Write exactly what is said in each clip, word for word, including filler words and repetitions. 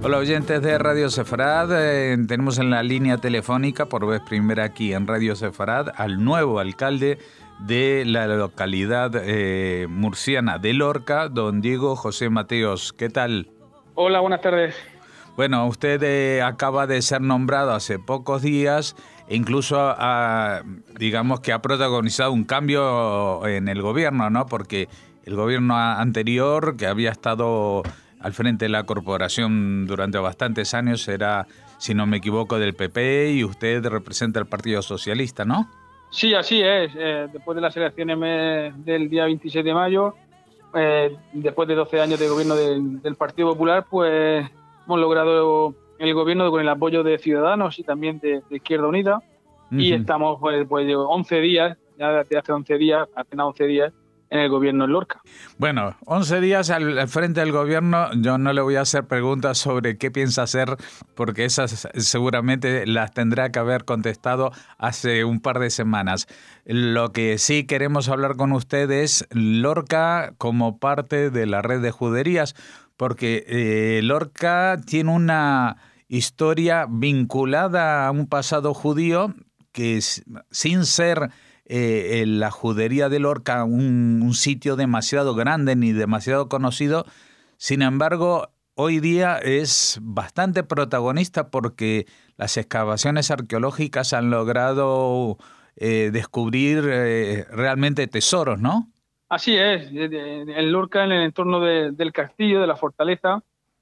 Hola oyentes de Radio Sefarad, eh, tenemos en la línea telefónica por vez primera aquí en Radio Sefarad al nuevo alcalde de la localidad eh, murciana de Lorca, don Diego José Mateos. ¿Qué tal? Hola, buenas tardes. Bueno, usted eh, acaba de ser nombrado hace pocos días e incluso ha, digamos que ha protagonizado un cambio en el gobierno, ¿no? Porque el gobierno anterior, que había estado al frente de la corporación durante bastantes años, era, si no me equivoco, del P P, y usted representa el Partido Socialista, ¿no? Sí, así es. Eh, después de las elecciones me, del día veintiséis de mayo, eh, después de doce años de gobierno del, del Partido Popular, pues hemos logrado el gobierno con el apoyo de Ciudadanos y también de, de Izquierda Unida. Uh-huh. Y estamos pues, pues once días, ya desde hace once días, apenas once días, en el gobierno en Lorca. Bueno, once días al, al frente del gobierno. Yo no le voy a hacer preguntas sobre qué piensa hacer, porque esas seguramente las tendrá que haber contestado hace un par de semanas. Lo que sí queremos hablar con usted es Lorca como parte de la red de juderías, porque eh, Lorca tiene una historia vinculada a un pasado judío que, sin ser Eh, la judería de Lorca un, un sitio demasiado grande ni demasiado conocido, sin embargo hoy día es bastante protagonista porque las excavaciones arqueológicas han logrado eh, descubrir eh, realmente tesoros, ¿no? Así es. En Lorca, en el entorno de, del castillo, de la fortaleza,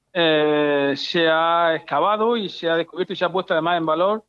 eh, se ha excavado y se ha descubierto y se ha puesto además en valor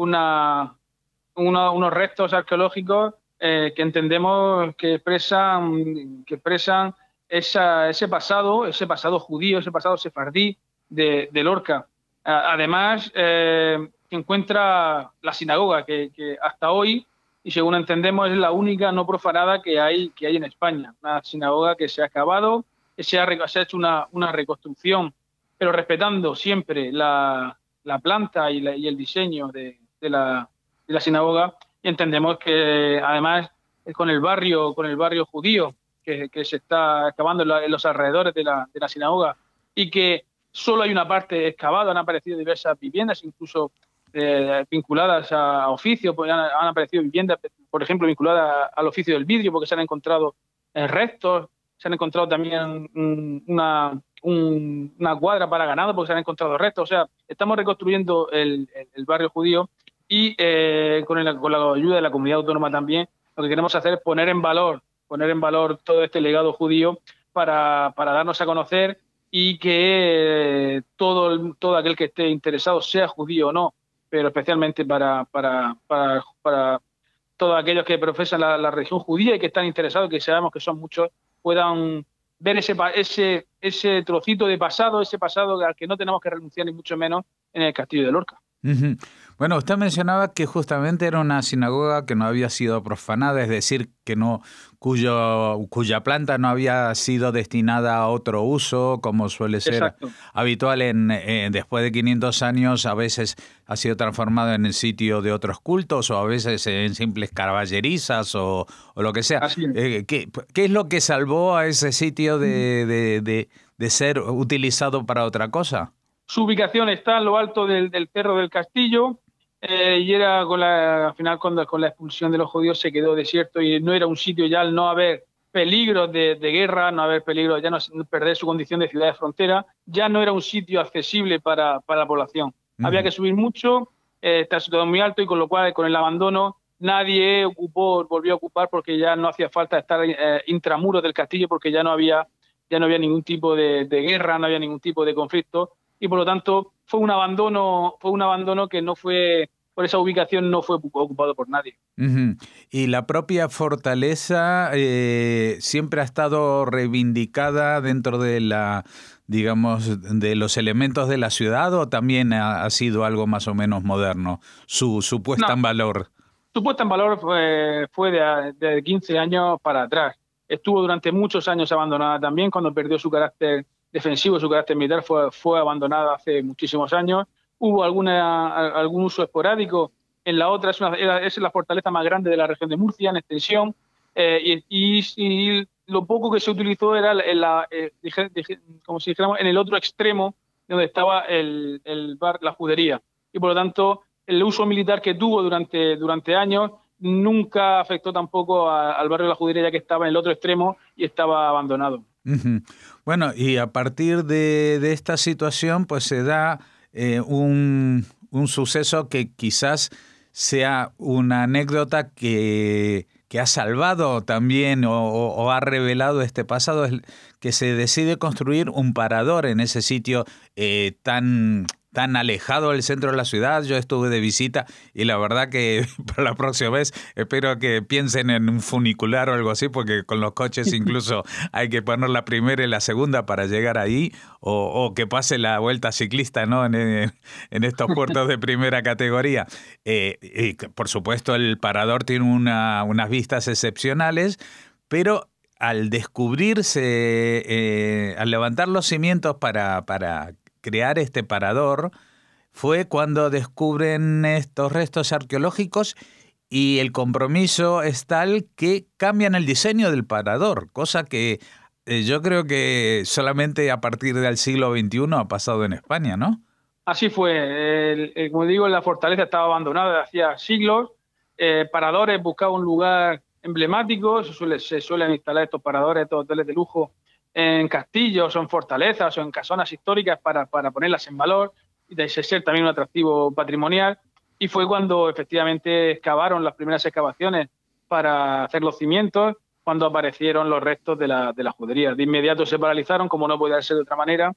una Uno, unos restos arqueológicos eh, que entendemos que expresan, que expresan esa, ese pasado, ese pasado judío, ese pasado sefardí de, de Lorca. Además, eh, se encuentra la sinagoga, que, que hasta hoy, y según entendemos, es la única no profanada que hay, que hay en España. Una sinagoga que se ha excavado, que se ha, se ha hecho una, una reconstrucción, pero respetando siempre la, la planta y, la, y el diseño de, de la de la sinagoga, y entendemos que además con el barrio con el barrio judío que, que se está excavando en, la, en los alrededores de la, de la sinagoga, y que solo hay una parte excavada, han aparecido diversas viviendas, incluso eh, vinculadas a oficios, pues han, han aparecido viviendas, por ejemplo, vinculadas al oficio del vidrio, porque se han encontrado eh, restos, se han encontrado también mm, una, un, una cuadra para ganado, porque se han encontrado restos. O sea, estamos reconstruyendo el, el, el barrio judío. Y eh, con, el, con la ayuda de la comunidad autónoma también, lo que queremos hacer es poner en valor, poner en valor todo este legado judío para, para darnos a conocer, y que eh, todo, todo aquel que esté interesado, sea judío o no, pero especialmente para, para, para, para todos aquellos que profesan la, la religión judía y que están interesados, que sabemos que son muchos, puedan ver ese, ese, ese trocito de pasado, ese pasado al que no tenemos que renunciar ni mucho menos en el castillo de Lorca. Uh-huh. Bueno, usted mencionaba que justamente era una sinagoga que no había sido profanada, es decir, que no, cuyo, cuya planta no había sido destinada a otro uso, como suele ser Exacto. habitual en, en después de quinientos años. A veces ha sido transformada en el sitio de otros cultos, o a veces en simples caballerizas o, o lo que sea. Eh, ¿qué, ¿Qué es lo que salvó a ese sitio de, de, de, de ser utilizado para otra cosa? Su ubicación está en lo alto del, del Cerro del Castillo, eh, y era con la, al final con la, con la expulsión de los judíos se quedó desierto, y no era un sitio ya, al no haber peligros de, de guerra, no haber peligro, ya no perder su condición de ciudad de frontera, ya no era un sitio accesible para, para la población. Uh-huh. Había que subir mucho, eh, está situado muy alto, y con lo cual con el abandono nadie ocupó, volvió a ocupar, porque ya no hacía falta estar eh, intramuros del castillo, porque ya no había, ya no había ningún tipo de, de guerra, no había ningún tipo de conflicto. Y por lo tanto fue un abandono, fue un abandono que no fue, por esa ubicación no fue ocupado por nadie. Uh-huh. Y la propia fortaleza eh, siempre ha estado reivindicada dentro de la, digamos, de los elementos de la ciudad, ¿o también ha, ha sido algo más o menos moderno su, su puesta no, en valor? Su puesta en valor fue, fue de, de quince años para atrás. Estuvo durante muchos años abandonada también. Cuando perdió su carácter defensivo, su carácter militar, fue, fue abandonada hace muchísimos años. Hubo alguna, algún uso esporádico en la otra. Es, una, era, es la fortaleza más grande de la región de Murcia en extensión, eh, y, y, y lo poco que se utilizó era en la, eh, dije, dije, como si dijéramos, en el otro extremo donde estaba el, el bar, la judería. Y por lo tanto, el uso militar que tuvo durante, durante años nunca afectó tampoco a, al barrio de la Judería, ya que estaba en el otro extremo y estaba abandonado. Uh-huh. Bueno, y a partir de, de esta situación, pues se da eh, un, un suceso que quizás sea una anécdota que, que ha salvado también o, o, o ha revelado este pasado, es que se decide construir un parador en ese sitio eh, tan... tan alejado del centro de la ciudad. Yo estuve de visita y la verdad que para la próxima vez espero que piensen en un funicular o algo así, porque con los coches incluso hay que poner la primera y la segunda para llegar ahí, o, o que pase la vuelta ciclista, ¿no? En, en estos puertos de primera categoría. Eh, y por supuesto el parador tiene una, unas vistas excepcionales, pero al descubrirse, eh, al levantar los cimientos para... para crear este parador, fue cuando descubren estos restos arqueológicos y el compromiso es tal que cambian el diseño del parador, cosa que eh, yo creo que solamente a partir del siglo veintiuno ha pasado en España, ¿no? Así fue. El, el, como digo, la fortaleza estaba abandonada desde hacía siglos. Eh, paradores buscaban un lugar emblemático, se, suele, se suelen instalar estos paradores, estos hoteles de lujo, en castillos o en fortalezas o en casonas históricas para, para ponerlas en valor y de ser también un atractivo patrimonial. Y fue cuando efectivamente excavaron las primeras excavaciones para hacer los cimientos, cuando aparecieron los restos de la, de la judería. De inmediato se paralizaron, como no podía ser de otra manera,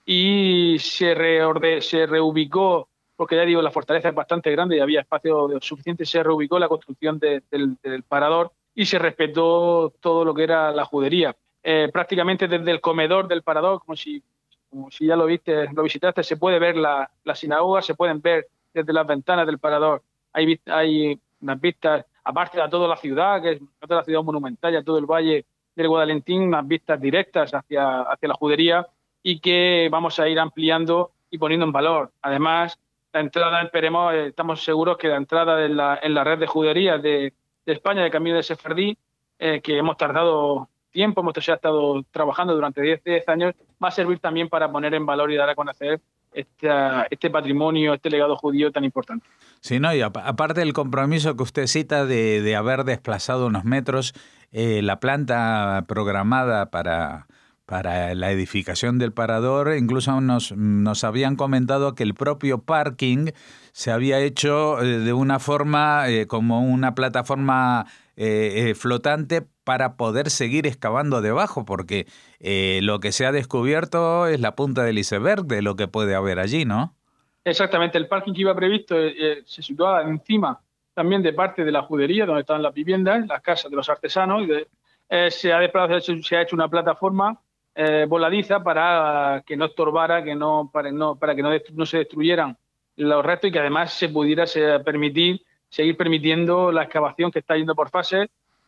y se, reorde, se reubicó, porque ya digo, la fortaleza es bastante grande y había espacio suficiente, se reubicó la construcción de, del, del parador y se respetó todo lo que era la judería. Eh, prácticamente desde el comedor del parador, como si, como si ya lo viste, lo visitaste, se puede ver la, la sinagoga, se pueden ver desde las ventanas del parador. Hay, hay unas vistas, aparte de toda la ciudad, que es toda la ciudad monumental, a todo el valle del Guadalentín, unas vistas directas hacia, hacia la judería y que vamos a ir ampliando y poniendo en valor. Además, la entrada, esperemos, eh, estamos seguros que la entrada en la, en la red de juderías de, de España, de Camino de Sefardí, eh, que hemos tardado tiempo, hemos ya estado trabajando durante diez años, va a servir también para poner en valor y dar a conocer este, este patrimonio, este legado judío tan importante. Sí, no, y aparte del compromiso que usted cita de, de haber desplazado unos metros, eh, la planta programada para, para la edificación del parador, incluso nos, nos habían comentado que el propio parking se había hecho eh, de una forma eh, como una plataforma eh, eh, flotante para poder seguir excavando debajo, porque eh, lo que se ha descubierto es la punta del iceberg de lo que puede haber allí, ¿no? Exactamente, el parking que iba previsto eh, eh, se situaba encima también de parte de la judería, donde estaban las viviendas, las casas de los artesanos, y de, eh, se, ha desplazado, se ha hecho una plataforma eh, voladiza para que no estorbara, que no, para, no, para que no, no se destruyeran los restos y que además se pudiera se, permitir, seguir permitiendo la excavación que está yendo por fases,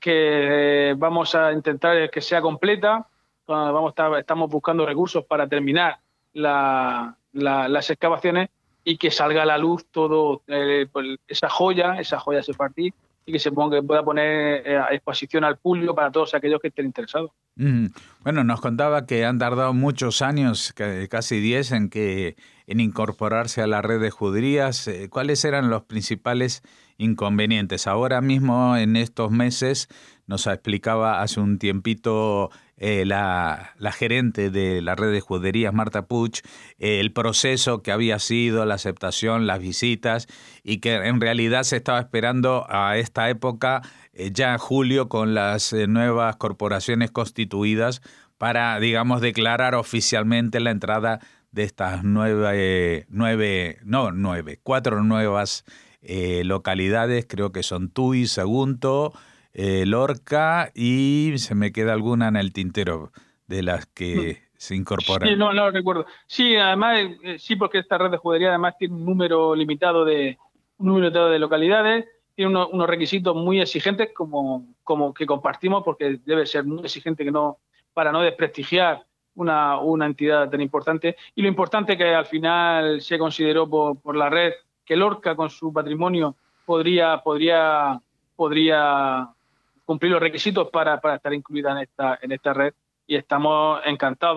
que eh, vamos a intentar que sea completa. Vamos a estar, estamos buscando recursos para terminar la, la, las excavaciones y que salga a la luz todo eh, esa joya, esa joya sefardí, y que se ponga, que pueda poner eh, a exposición al público para todos aquellos que estén interesados. Mm. Bueno, nos contaba que han tardado muchos años, casi diez, en que en incorporarse a la red de juderías. ¿Cuáles eran los principales inconvenientes? Ahora mismo, en estos meses, nos explicaba hace un tiempito eh, la, la gerente de la red de juderías, Marta Puig, eh, el proceso que había sido, la aceptación, las visitas, y que en realidad se estaba esperando a esta época, eh, ya julio, con las eh, nuevas corporaciones constituidas para, digamos, declarar oficialmente la entrada de estas nueve, eh, nueve no, nueve, cuatro nuevas eh, localidades, creo que son Tui, Sagunto, eh, Lorca, y se me queda alguna en el tintero de las que no. se incorporan. Sí, no, no recuerdo. Sí, además, eh, sí, porque esta red de judería además tiene un número limitado de, un número limitado de localidades, tiene unos, unos requisitos muy exigentes como, como que compartimos, porque debe ser muy exigente que no, para no desprestigiar Una, una entidad tan importante. Y lo importante que al final se consideró por, por la red que Lorca con su patrimonio podría, podría, podría cumplir los requisitos para, para estar incluida en esta, en esta red, y estamos encantados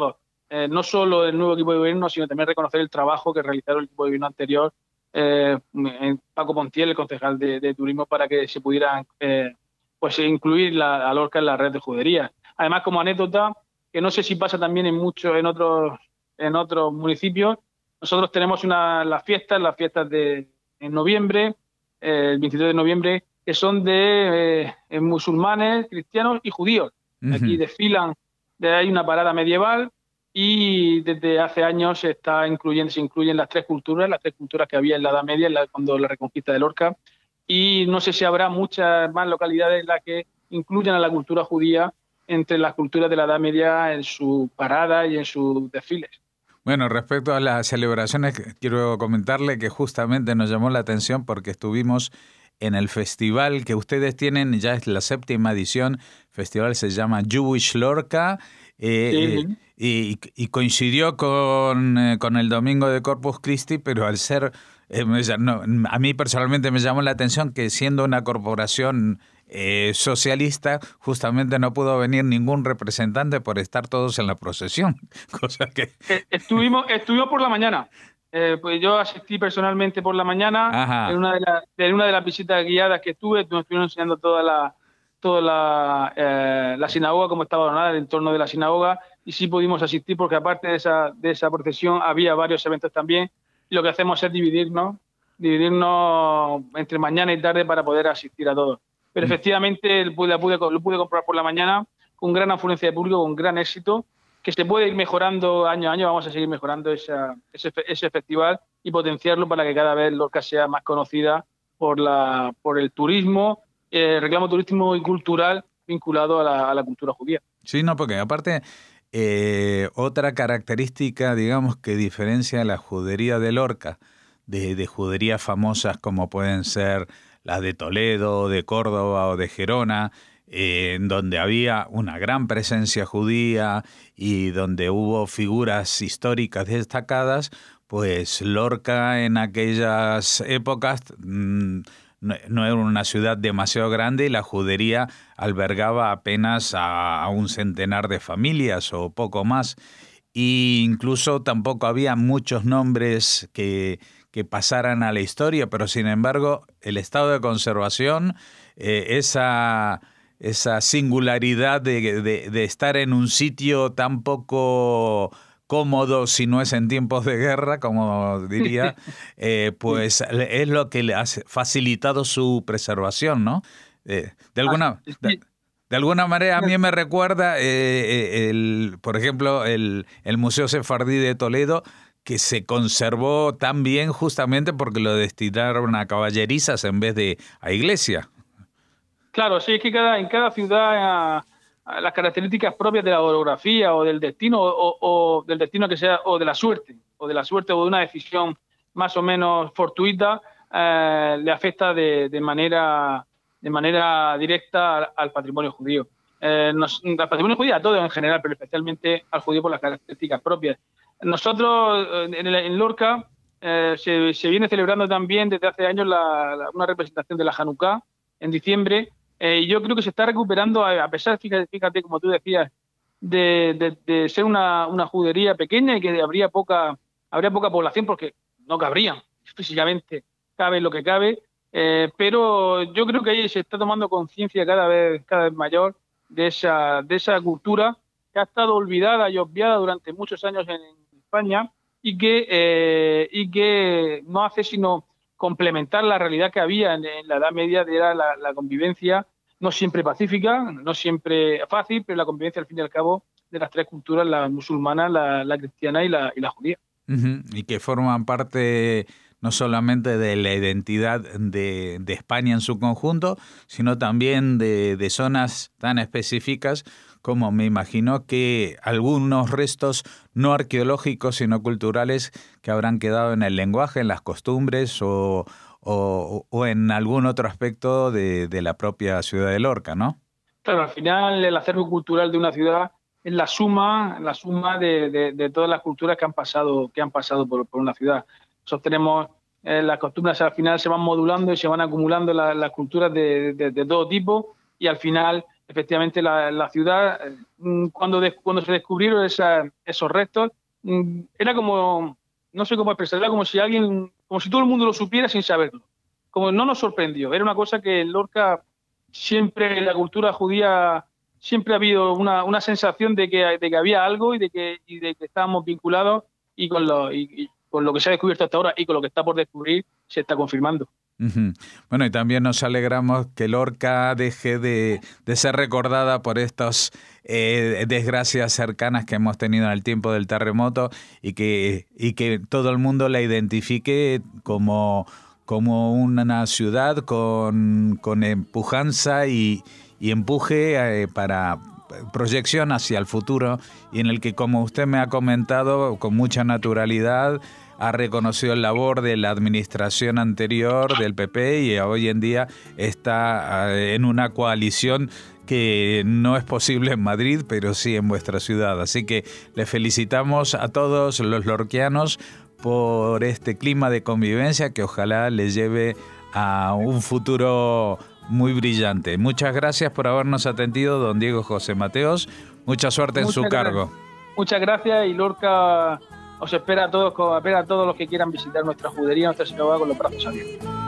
eh, no solo el nuevo equipo de gobierno, sino también reconocer el trabajo que realizaron el equipo de gobierno anterior, eh, Paco Pontiel, el concejal de, de turismo, para que se pudiera eh, pues incluir la, a Lorca en la red de juderías. Además, como anécdota, que no sé si pasa también en muchos, en otros, en otros municipios, nosotros tenemos una, las fiestas, las fiestas de en noviembre, eh, el veintidós de noviembre, que son de eh, musulmanes, cristianos y judíos. Uh-huh. Aquí desfilan, de, hay una parada medieval y desde hace años se está incluyendo, se incluyen las tres culturas, las tres culturas que había en la Edad Media, en la, cuando la reconquista de Lorca, y no sé si habrá muchas más localidades en las que incluyan a la cultura judía entre las culturas de la Edad Media en su parada y en sus desfiles. Bueno, respecto a las celebraciones, quiero comentarle que justamente nos llamó la atención porque estuvimos en el festival que ustedes tienen, ya es la séptima edición, el festival se llama Jewish Lorca, eh, sí. eh, y, y coincidió con, eh, con el domingo de Corpus Christi, pero al ser, eh, no, a mí personalmente me llamó la atención que siendo una corporación eh, socialista, justamente no pudo venir ningún representante por estar todos en la procesión, cosa que... Estuvimos, estuvimos por la mañana. Eh, pues yo asistí personalmente por la mañana en una, de la, en una de las visitas guiadas que estuve, nos estuvieron enseñando toda la toda la, eh, la sinagoga, cómo estaba adornada, el entorno de la sinagoga, y sí pudimos asistir porque aparte de esa, de esa procesión había varios eventos también, y lo que hacemos es dividirnos, dividirnos entre mañana y tarde para poder asistir a todos. Pero mm. efectivamente lo pude, lo, pude, lo pude comprar por la mañana con gran afluencia de público, con gran éxito, que se puede ir mejorando año a año. Vamos a seguir mejorando esa, ese, ese festival y potenciarlo para que cada vez Lorca sea más conocida por, la, por el turismo, el reclamo turístico y cultural vinculado a la, a la cultura judía. Sí, no, porque aparte eh, otra característica, digamos, que diferencia la judería de Lorca de, de juderías famosas como pueden ser las de Toledo, de Córdoba o de Gerona, Eh, en donde había una gran presencia judía y donde hubo figuras históricas destacadas, pues Lorca en aquellas épocas mmm, no, no era una ciudad demasiado grande y la judería albergaba apenas a, a un centenar de familias o poco más. E incluso tampoco había muchos nombres que, que pasaran a la historia, pero sin embargo el estado de conservación, eh, esa... esa singularidad de, de, de estar en un sitio tan poco cómodo, si no es en tiempos de guerra, como diría, eh, pues es lo que le ha facilitado su preservación, ¿no? Eh, de alguna de, de alguna manera a mí me recuerda, eh, el, por ejemplo, el, el Museo Sefardí de Toledo, que se conservó tan bien justamente porque lo destinaron a caballerizas en vez de a iglesia. Claro, sí, es que cada, en cada ciudad a, a las características propias de la orografía o del destino o, o del destino que sea o de la suerte o de la suerte o de una decisión más o menos fortuita eh, le afecta de, de manera de manera directa al, al patrimonio judío. Eh, nos, al patrimonio judío a todo en general, pero especialmente al judío por las características propias. Nosotros en, en Lorca eh, se, se viene celebrando también desde hace años la, la, una representación de la Hanukkah en diciembre. Eh, yo creo que se está recuperando, a, a pesar, fíjate, fíjate, como tú decías, de, de, de ser una, una judería pequeña y que habría poca, habría poca población porque no cabrían físicamente, cabe lo que cabe, eh, pero yo creo que ahí se está tomando conciencia cada vez, cada vez mayor de esa, de esa cultura que ha estado olvidada y obviada durante muchos años en, en España y que, eh, y que no hace sino complementar la realidad que había en, en la Edad Media, de era la, la convivencia, no siempre pacífica, no siempre fácil, pero la convivencia al fin y al cabo de las tres culturas, la musulmana, la, la cristiana y la, y la judía. Uh-huh. Y que forman parte no solamente de la identidad de, de España en su conjunto, sino también de, de zonas tan específicas como me imagino que algunos restos no arqueológicos sino culturales que habrán quedado en el lenguaje, en las costumbres o, o, o en algún otro aspecto de, de la propia ciudad de Lorca, ¿no? Claro, al final el acervo cultural de una ciudad es la suma, la suma de, de, de todas las culturas que han pasado, que han pasado por, por una ciudad. Nosotros tenemos eh, las costumbres, al final se van modulando y se van acumulando la, las culturas de, de, de todo tipo y al final efectivamente la, la ciudad, cuando, de, cuando se descubrieron esa, esos restos, era como, no sé cómo expresarlo, era como si alguien, como si todo el mundo lo supiera sin saberlo. Como no nos sorprendió, era una cosa que en Lorca siempre, en la cultura judía, siempre ha habido una, una sensación de que, de que había algo y de que, y de que estábamos vinculados y con, lo, y, y con lo que se ha descubierto hasta ahora y con lo que está por descubrir se está confirmando. Uh-huh. Bueno, y también nos alegramos que Lorca deje de, de ser recordada por estas eh, desgracias cercanas que hemos tenido en el tiempo del terremoto y que, y que todo el mundo la identifique como, como una ciudad con, con empujanza y, y empuje eh, para proyección hacia el futuro, y en el que, como usted me ha comentado, con mucha naturalidad ha reconocido el labor de la administración anterior del P P y hoy en día está en una coalición que no es posible en Madrid, pero sí en vuestra ciudad. Así que le felicitamos a todos los lorquianos por este clima de convivencia que ojalá les lleve a un futuro muy brillante. Muchas gracias por habernos atendido, don Diego José Mateos. Mucha suerte en Muchas su cargo. Muchas gracias, y Lorca os espera a todos, espera a todos los que quieran visitar nuestra judería, nuestra sinagoga, con los brazos abiertos.